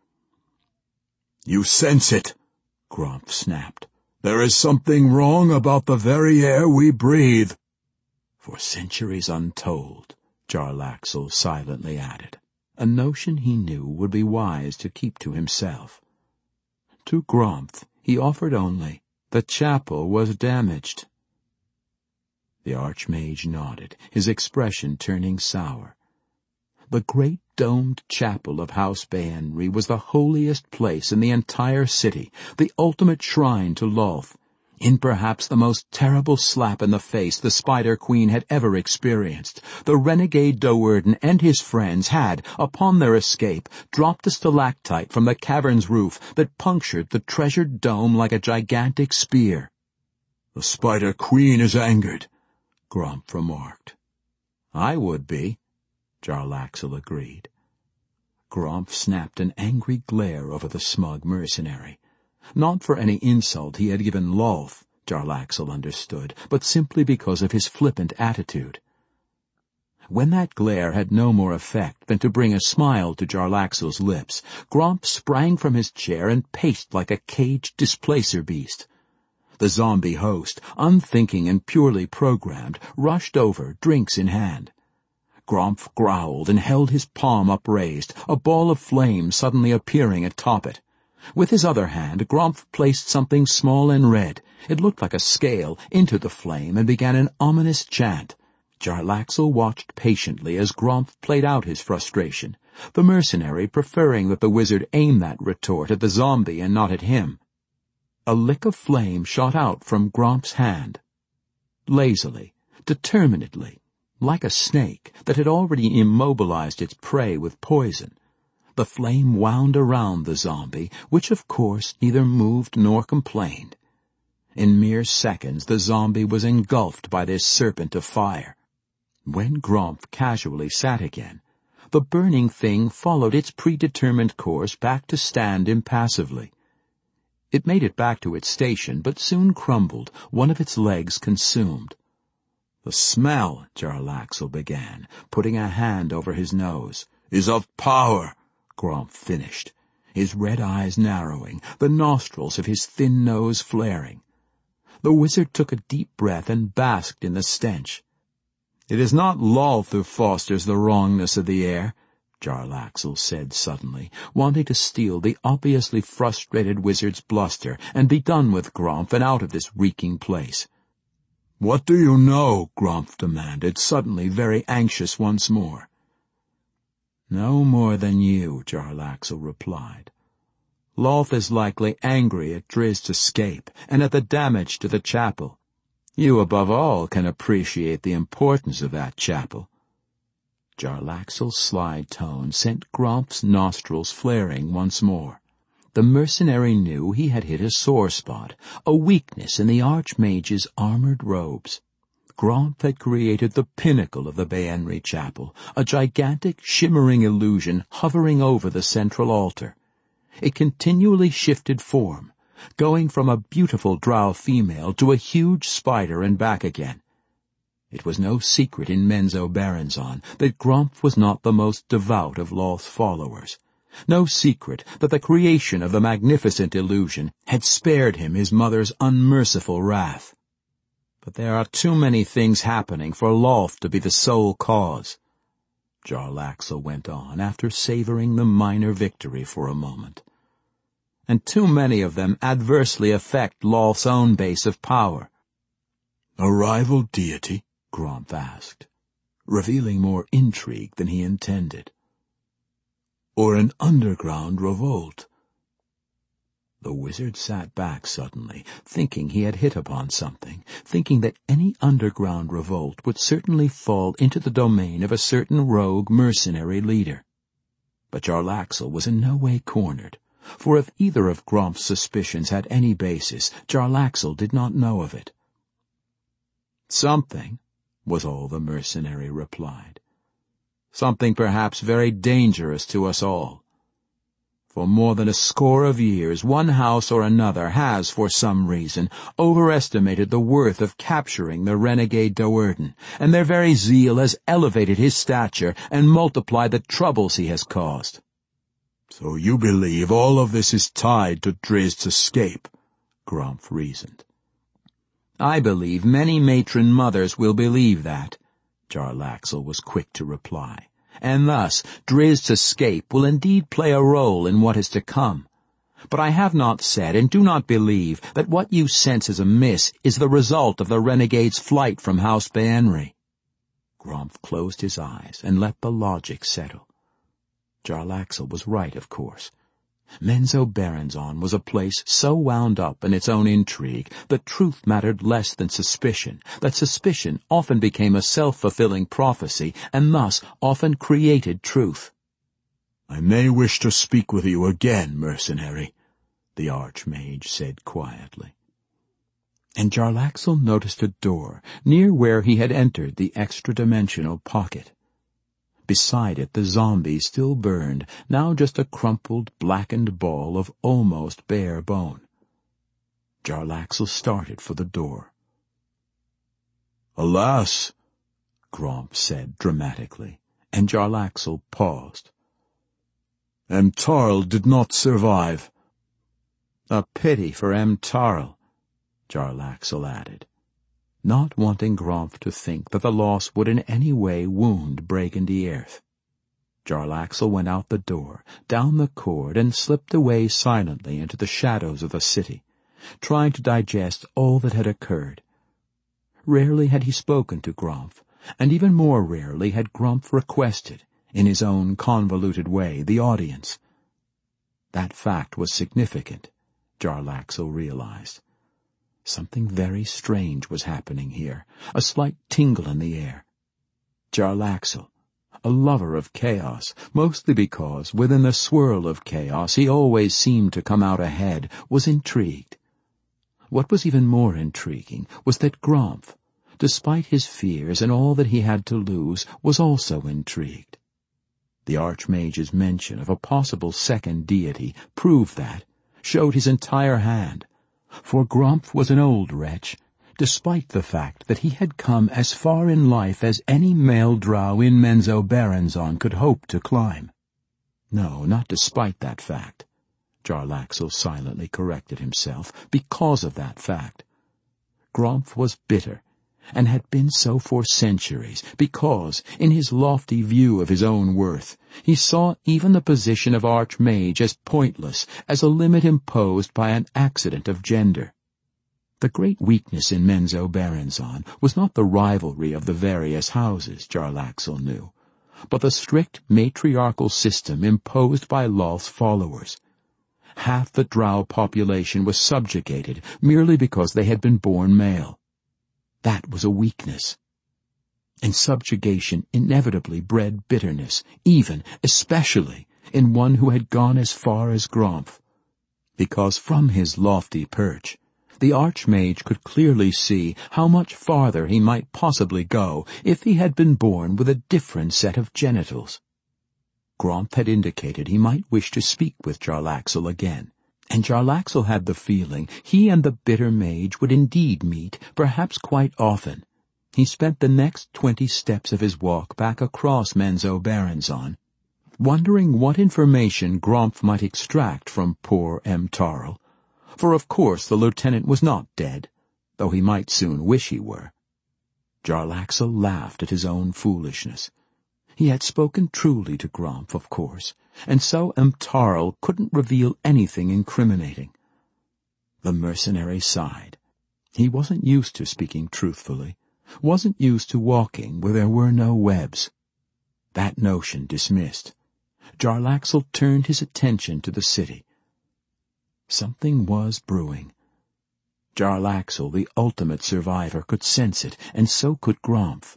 "You sense it," Gromph snapped. "There is something wrong about the very air we breathe."
"For centuries untold," Jarlaxle silently added, a notion he knew would be wise to keep to himself. To Gromph he offered only, "The chapel was damaged." The Archmage nodded, his expression turning sour. The great domed chapel of House Baenri was the holiest place in the entire city, the ultimate shrine to Lolth, in perhaps the most terrible slap in the face the Spider Queen had ever experienced. The renegade Do'Urden and his friends had, upon their escape, dropped a stalactite from the cavern's roof that punctured the treasured dome like a gigantic spear.
"The Spider Queen is angered," Gromph remarked.
"I would be," Jarlaxle agreed. Gromph snapped an angry glare over the smug mercenary. Not for any insult he had given Lolth, Jarlaxle understood, but simply because of his flippant attitude. When that glare had no more effect than to bring a smile to Jarlaxle's lips, Gromph sprang from his chair and paced like a caged displacer beast. The zombie host, unthinking and purely programmed, rushed over, drinks in hand. Gromph growled and held his palm upraised, a ball of flame suddenly appearing atop it. With his other hand, Gromph placed something small and red, It looked like a scale, into the flame and began an ominous chant. Jarlaxle watched patiently as Gromph played out his frustration, the mercenary preferring that the wizard aim that retort at the zombie and not at him. A lick of flame shot out from Gromph's hand. Lazily, determinedly, like a snake that had already immobilized its prey with poison, the flame wound around the zombie, which of course neither moved nor complained. In mere seconds the zombie was engulfed by this serpent of fire. When Gromph casually sat again, the burning thing followed its predetermined course back to stand impassively. It made it back to its station, but soon crumbled, one of its legs consumed. "The smell," Jarlaxle began, putting a hand over his nose, "is of power," Gromph finished, his red eyes narrowing, the nostrils of his thin nose flaring. The wizard took a deep breath and basked in the stench. "It is not Lolth who fosters the wrongness of the air," Jarlaxle said suddenly, wanting to steal the obviously frustrated wizard's bluster and be done with Gromph and out of this reeking place. "What do you know?" Gromph demanded, suddenly very anxious once more. "No more than you," Jarlaxle replied. "Lolth is likely angry at Drizzt escape and at the damage to the chapel. You, above all, can appreciate the importance of that chapel." Jarlaxle's sly tone sent Gromph's nostrils flaring once more. The mercenary knew he had hit a sore spot, a weakness in the Archmage's armored robes. Gromph had created the pinnacle of the Baenri Chapel, a gigantic, shimmering illusion hovering over the central altar. It continually shifted form, going from a beautiful drow female to a huge spider and back again. It was no secret in Menzoberranzan that Gromph was not the most devout of Lolth's followers. No secret that the creation of the magnificent illusion had spared him his mother's unmerciful wrath. But there are too many things happening for Lolth to be the sole cause, Jarlaxle went on after savoring the minor victory for a moment. And too many of them adversely affect Lolth's own base of power. "A rival deity?" Gromph asked, revealing more intrigue than he intended. "Or an underground revolt?" The wizard sat back suddenly, thinking he had hit upon something, thinking that any underground revolt would certainly fall into the domain of a certain rogue mercenary leader. But Jarlaxle was in no way cornered, for if either of Gromph's suspicions had any basis, Jarlaxle did not know of it. "Something," was all the mercenary replied. "Something perhaps very dangerous to us all. For more than a score of years, one house or another has, for some reason, overestimated the worth of capturing the renegade Do'Urden, and their very zeal has elevated his stature and multiplied the troubles he has caused." "So you believe all of this is tied to Drizzt's escape?" Gromph reasoned. "I believe many matron mothers will believe that," Jarlaxle was quick to reply, "and thus Drizzt's escape will indeed play a role in what is to come. But I have not said and do not believe that what you sense as amiss is the result of the renegade's flight from House Baenri." Gromph closed his eyes and let the logic settle. Jarlaxle was right, of course. Menzoberranzan was a place so wound up in its own intrigue that truth mattered less than suspicion, that suspicion often became a self-fulfilling prophecy, and thus often created truth. "I may wish to speak with you again, mercenary," the Archmage said quietly. And Jarlaxle noticed a door near where he had entered the extra-dimensional pocket. Beside it the zombie still burned, now just a crumpled, blackened ball of almost bare bone. Jarlaxle started for the door. "Alas," Gromph said dramatically, and Jarlaxle paused. "Emtarl did not survive." "A pity for Emtarl," Jarlaxle added, not wanting Gromph to think that the loss would in any way wound Brigandi Earth. Jarlaxle went out the door, down the cord, and slipped away silently into the shadows of the city, trying to digest all that had occurred. Rarely had he spoken to Grumph, and even more rarely had Grumph requested, in his own convoluted way, the audience. That fact was significant, Jarlaxle realized. Something very strange was happening here, a slight tingle in the air. Jarlaxle, a lover of chaos, mostly because within the swirl of chaos he always seemed to come out ahead, was intrigued. What was even more intriguing was that Grumph, despite his fears and all that he had to lose, was also intrigued. The Archmage's mention of a possible second deity proved that, showed his entire hand, for Grumph was an old wretch, despite the fact that he had come as far in life as any male drow in Menzoberranzan could hope to climb. No, not despite that fact. Jarlaxle silently corrected himself, because of that fact. Grumph was bitter, and had been so for centuries, because, in his lofty view of his own worth, he saw even the position of Archmage as pointless, as a limit imposed by an accident of gender. The great weakness in Menzoberranzan was not the rivalry of the various houses, Jarlaxle knew, but the strict matriarchal system imposed by Lolth's followers. Half the drow population was subjugated merely because they had been born male. That was a weakness. And subjugation inevitably bred bitterness, even, especially, in one who had gone as far as Grumph. Because from his lofty perch, the Archmage could clearly see how much farther he might possibly go if he had been born with a different set of genitals. Grumph had indicated he might wish to speak with Jarlaxle again, and Jarlaxle had the feeling he and the bitter mage would indeed meet, perhaps quite often. He spent the next twenty steps of his walk back across Menzoberranzan, wondering what information Grumph might extract from poor Emtarl, for of course the lieutenant was not dead, though he might soon wish he were. Jarlaxle laughed at his own foolishness. He had spoken truly to Grumph, of course, and so Emtarl couldn't reveal anything incriminating. The mercenary sighed. He wasn't used to speaking truthfully, wasn't used to walking where there were no webs. That notion dismissed, Jarlaxle turned his attention to the city. Something was brewing. Jarlaxle, the ultimate survivor, could sense it, and so could Grumph.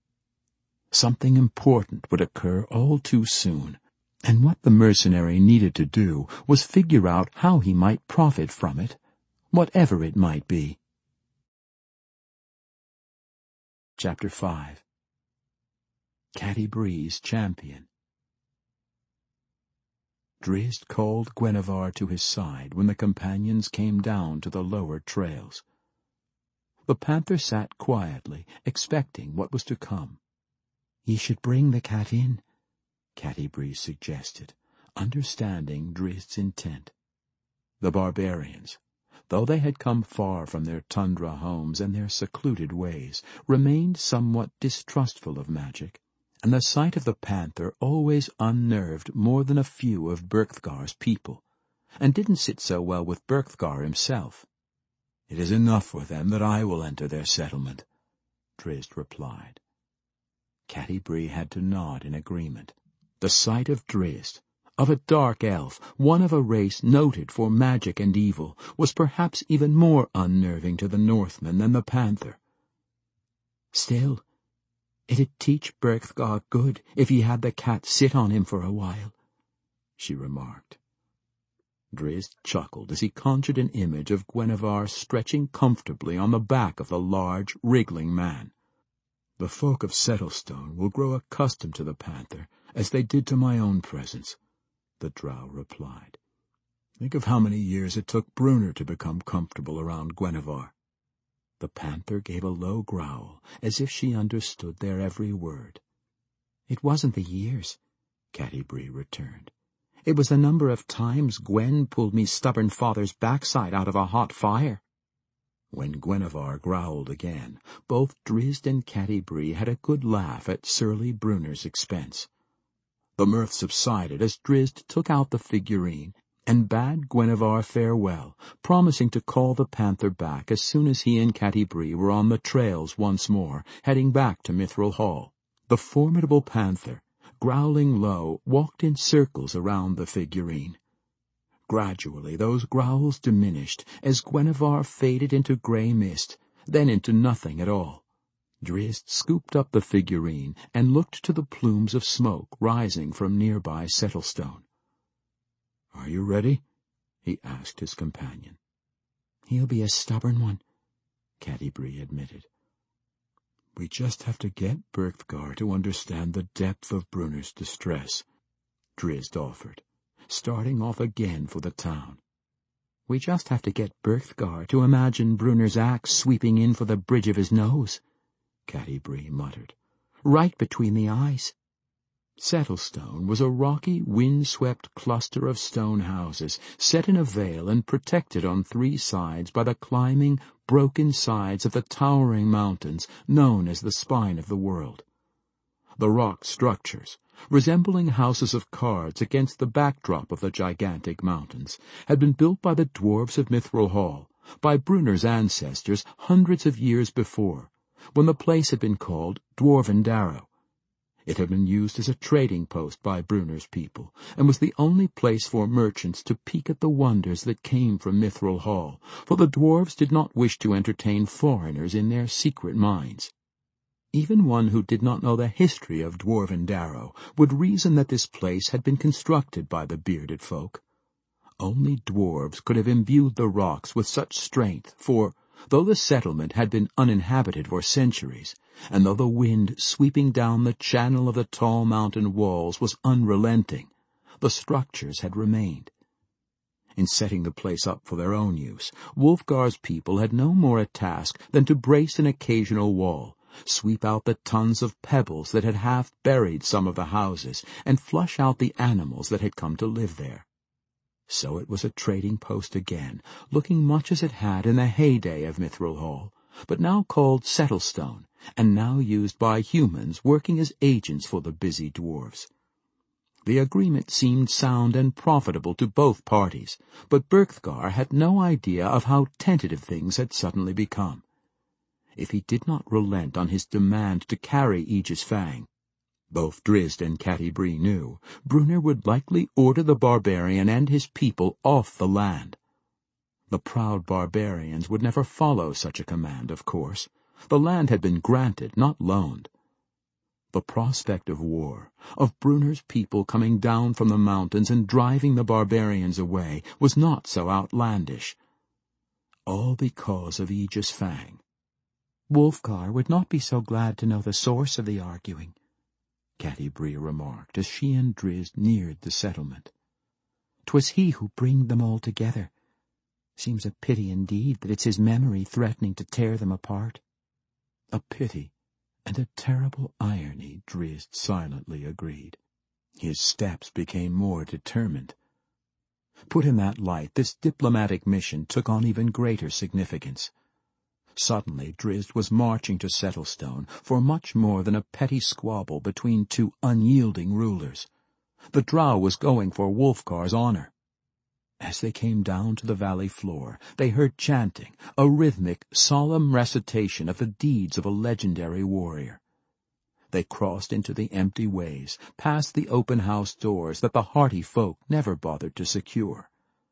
Something important would occur all too soon, and what the mercenary needed to do was figure out how he might profit from it, whatever it might be. Chapter five. Catti-brie's Champion. Drizzt called Gwenhwyvar to his side when the companions came down to the lower trails. The panther sat quietly, expecting what was to come. "Ye should bring the cat in," Catti-brie suggested, understanding Drizzt's intent. The barbarians, though they had come far from their tundra homes and their secluded ways, remained somewhat distrustful of magic, and the sight of the panther always unnerved more than a few of Berkthgar's people, and didn't sit so well with Berkthgar himself. "It is enough for them that I will enter their settlement," Drizzt replied. Catti-brie had to nod in agreement. The sight of Drizzt, of a dark elf, one of a race noted for magic and evil, was perhaps even more unnerving to the Northmen than the panther. "Still, it'd teach Berkthgar good if he had the cat sit on him for a while," she remarked. Drizzt chuckled as he conjured an image of Gwenhwyvar stretching comfortably on the back of the large, wriggling man. "The folk of Settlestone will grow accustomed to the panther, as they did to my own presence," the drow replied. "Think of how many years it took Bruenor to become comfortable around Gwenhwyvar." The panther gave a low growl, as if she understood their every word. "It wasn't the years," Catti-brie returned. "It was the number of times Gwen pulled me stubborn father's backside out of a hot fire." When Gwenhwyvar growled again, both Drizzt and Catti-brie had a good laugh at surly Bruenor's expense. The mirth subsided as Drizzt took out the figurine and bade Guenevere farewell, promising to call the panther back as soon as he and Catti-brie were on the trails once more, heading back to Mithril Hall. The formidable panther, growling low, walked in circles around the figurine. Gradually those growls diminished as Guenevere faded into grey mist, then into nothing at all. Drizzt scooped up the figurine and looked to the plumes of smoke rising from nearby Settlestone. "Are you ready?" he asked his companion.
"He'll be a stubborn one,"
Catti-brie admitted. "We just have to get Berthgar to understand the depth of Brunnr's distress," Drizzt offered, starting off again for the town.
"We just have to get Berthgar to imagine Brunnr's axe sweeping in for the bridge of his nose," Catti-brie muttered. "Right between the eyes."
Settlestone was a rocky, wind-swept cluster of stone houses, set in a vale and protected on three sides by the climbing, broken sides of the towering mountains known as the spine of the world. The rock structures, resembling houses of cards against the backdrop of the gigantic mountains, had been built by the dwarves of Mithril Hall, by Brunnr's ancestors hundreds of years before, when the place had been called Dwarven Darrow. It had been used as a trading post by Brunnr's people, and was the only place for merchants to peek at the wonders that came from Mithril Hall, for the dwarves did not wish to entertain foreigners in their secret mines. Even one who did not know the history of Dwarven Darrow would reason that this place had been constructed by the bearded folk. Only dwarves could have imbued the rocks with such strength, for, though the settlement had been uninhabited for centuries, and though the wind sweeping down the channel of the tall mountain walls was unrelenting, the structures had remained. In setting the place up for their own use, Wulfgar's people had no more a task than to brace an occasional wall, sweep out the tons of pebbles that had half buried some of the houses, and flush out the animals that had come to live there. So it was a trading post again, looking much as it had in the heyday of Mithril Hall, but now called Settlestone, and now used by humans working as agents for the busy dwarves. The agreement seemed sound and profitable to both parties, but Berthgar had no idea of how tentative things had suddenly become. If he did not relent on his demand to carry Aegis Fang, both Drizzt and Catti-brie knew, Brunnr would likely order the barbarian and his people off the land. The proud barbarians would never follow such a command, of course. The land had been granted, not loaned. The prospect of war, of Brunnr's people coming down from the mountains and driving the barbarians away, was not so outlandish. All because of Aegis Fang.
"Wulfgar would not be so glad to know the source of the arguing," Catti-brie remarked as she and Drizzt neared the settlement. "'Twas he who bringed them all together. Seems a pity indeed that it's his memory threatening to tear them apart."
A pity and a terrible irony, Drizzt silently agreed. His steps became more determined. Put in that light, this diplomatic mission took on even greater significance. Suddenly Drizzt was marching to Settlestone for much more than a petty squabble between two unyielding rulers. The drow was going for Wulfgar's honor. As they came down to the valley floor, they heard chanting, a rhythmic, solemn recitation of the deeds of a legendary warrior. They crossed into the empty ways, past the open house doors that the hardy folk never bothered to secure.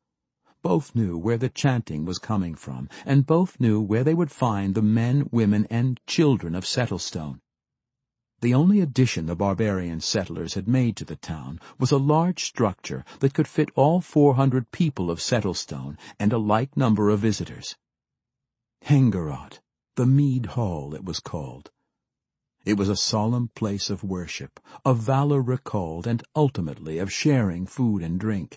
Both knew where the chanting was coming from, and both knew where they would find the men, women, and children of Settlestone. The only addition the barbarian settlers had made to the town was a large structure that could fit all four hundred people of Settlestone and a like number of visitors. Hengerot, the Mead Hall, it was called. It was a solemn place of worship, of valor recalled, and ultimately of sharing food and drink.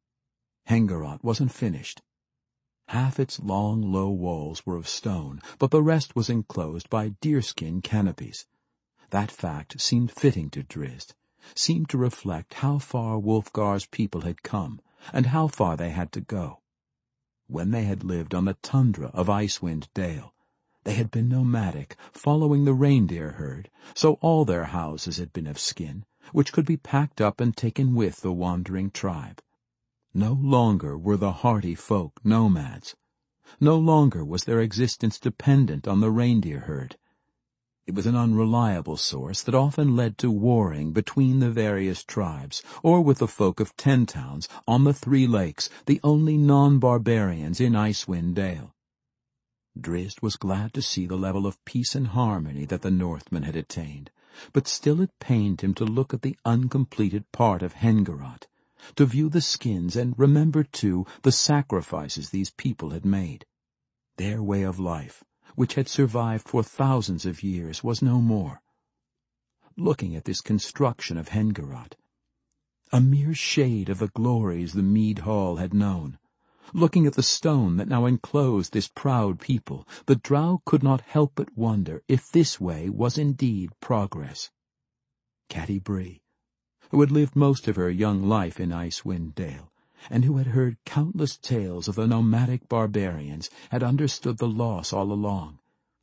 Hengerot wasn't finished. Half its long, low walls were of stone, but the rest was enclosed by deerskin canopies. That fact seemed fitting to Drizzt, seemed to reflect how far Wulfgar's people had come, and how far they had to go. When they had lived on the tundra of Icewind Dale, they had been nomadic, following the reindeer herd, so all their houses had been of skin, which could be packed up and taken with the wandering tribe. No longer were the hardy folk nomads. No longer was their existence dependent on the reindeer herd. It was an unreliable source that often led to warring between the various tribes, or with the folk of Ten Towns on the Three Lakes, the only non-barbarians in Icewind Dale. Drizzt was glad to see the level of peace and harmony that the Northmen had attained, but still it pained him to look at the uncompleted part of Hengerot, to view the skins and remember, too, the sacrifices these people had made. Their way of life, which had survived for thousands of years, was no more. Looking at this construction of Hengerot, a mere shade of the glories the mead hall had known, looking at the stone that now enclosed this proud people, the drow could not help but wonder if this way was indeed progress. Catti-brie, who had lived most of her young life in Icewind Dale, and who had heard countless tales of the nomadic barbarians, had understood the loss all along.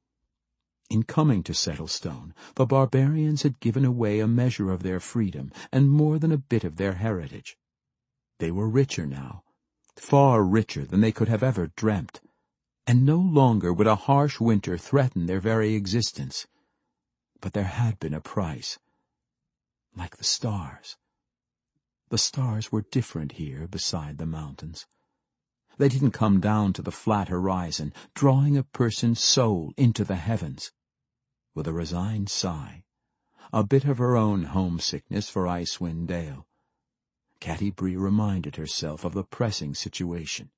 In coming to Settlestone, the barbarians had given away a measure of their freedom and more than a bit of their heritage. They were richer now, far richer than they could have ever dreamt, and no longer would a harsh winter threaten their very existence. But there had been a price. Like the stars. The stars were different here beside the mountains. They didn't come down to the flat horizon, drawing a person's soul into the heavens. With a resigned sigh, a bit of her own homesickness for Icewind Dale, Catti-brie reminded herself of the pressing situation.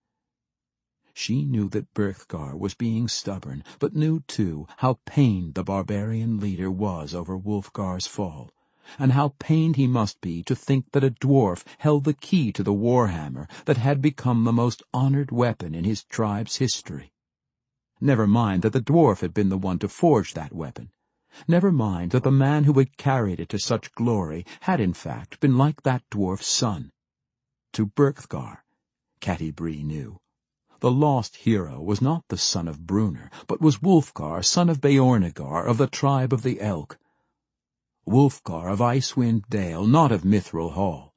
She knew that Berthgar was being stubborn, but knew, too, how pained the barbarian leader was over Wulfgar's fall, and how pained he must be to think that a dwarf held the key to the warhammer that had become the most honored weapon in his tribe's history. Never mind that the dwarf had been the one to forge that weapon. Never mind that the man who had carried it to such glory had in fact been like that dwarf's son. To Berthgar, Catti-brie knew, the lost hero was not the son of Bruenor, but was Wulfgar, son of Beornigar of the tribe of the Elk. Wulfgar of Icewind Dale, not of Mithril Hall.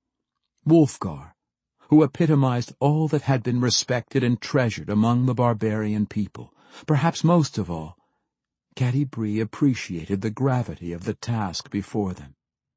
Wulfgar, who epitomized all that had been respected and treasured among the barbarian people. Perhaps most of all, Catti-brie appreciated the gravity of the task before them.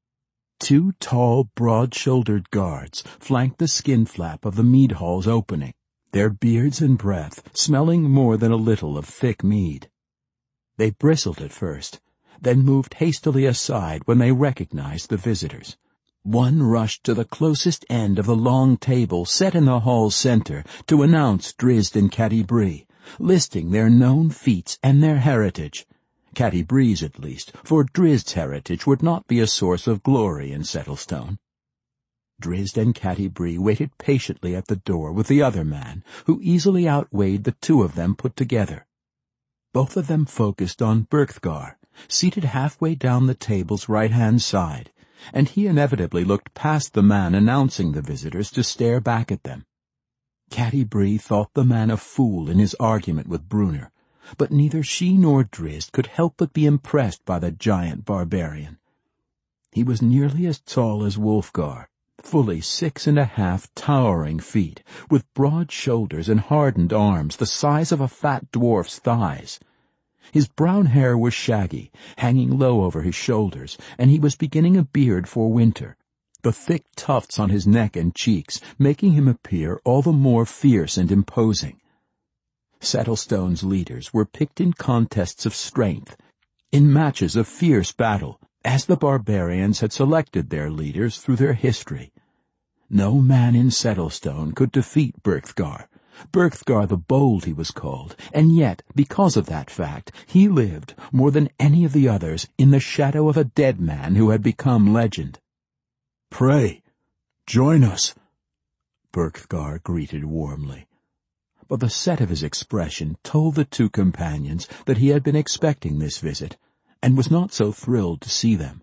Two tall, broad-shouldered guards flanked the skin flap of the mead hall's opening, their beards and breath smelling more than a little of thick mead. They bristled at first, then moved hastily aside when they recognized the visitors. One rushed to the closest end of the long table set in the hall's center to announce Drizzt and Catti-brie, listing their known feats and their heritage. Catti-brie's at least, for Drizzt's heritage would not be a source of glory in Settlestone. Drizzt and Catti-brie waited patiently at the door with the other man, who easily outweighed the two of them put together. Both of them focused on Berthgar, seated halfway down the table's right-hand side, and he inevitably looked past the man announcing the visitors to stare back at them. Catti-brie thought the man a fool in his argument with Bruenor, but neither she nor Drizzt could help but be impressed by the giant barbarian. He was nearly as tall as Wulfgar, fully six and a half towering feet, with broad shoulders and hardened arms the size of a fat dwarf's thighs. His brown hair was shaggy, hanging low over his shoulders, and he was beginning a beard for winter, the thick tufts on his neck and cheeks making him appear all the more fierce and imposing. Settlestone's leaders were picked in contests of strength, in matches of fierce battle, as the barbarians had selected their leaders through their history. No man in Settlestone could defeat Berthgar. Berthgar the Bold he was called, and yet, because of that fact, he lived, more than any of the others, in the shadow of a dead man who had become legend.
"Pray, join us,"
Berthgar greeted warmly. But the set of his expression told the two companions that he had been expecting this visit, and was not so thrilled to see them.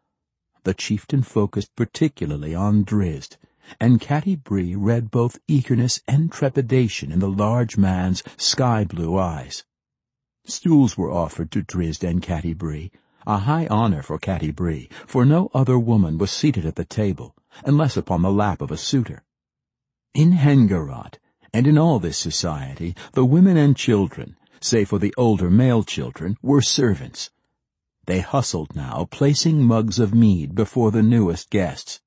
The chieftain focused particularly on Drizzt, and Catti-brie read both eagerness and trepidation in the large man's sky-blue eyes. Stools were offered to Drizzt and Catti-brie, a high honor for Catti-brie, for no other woman was seated at the table, unless upon the lap of a suitor. In Hengerot, and in all this society, the women and children, save for the older male children, were servants. They hustled now, placing mugs of mead before the newest guests.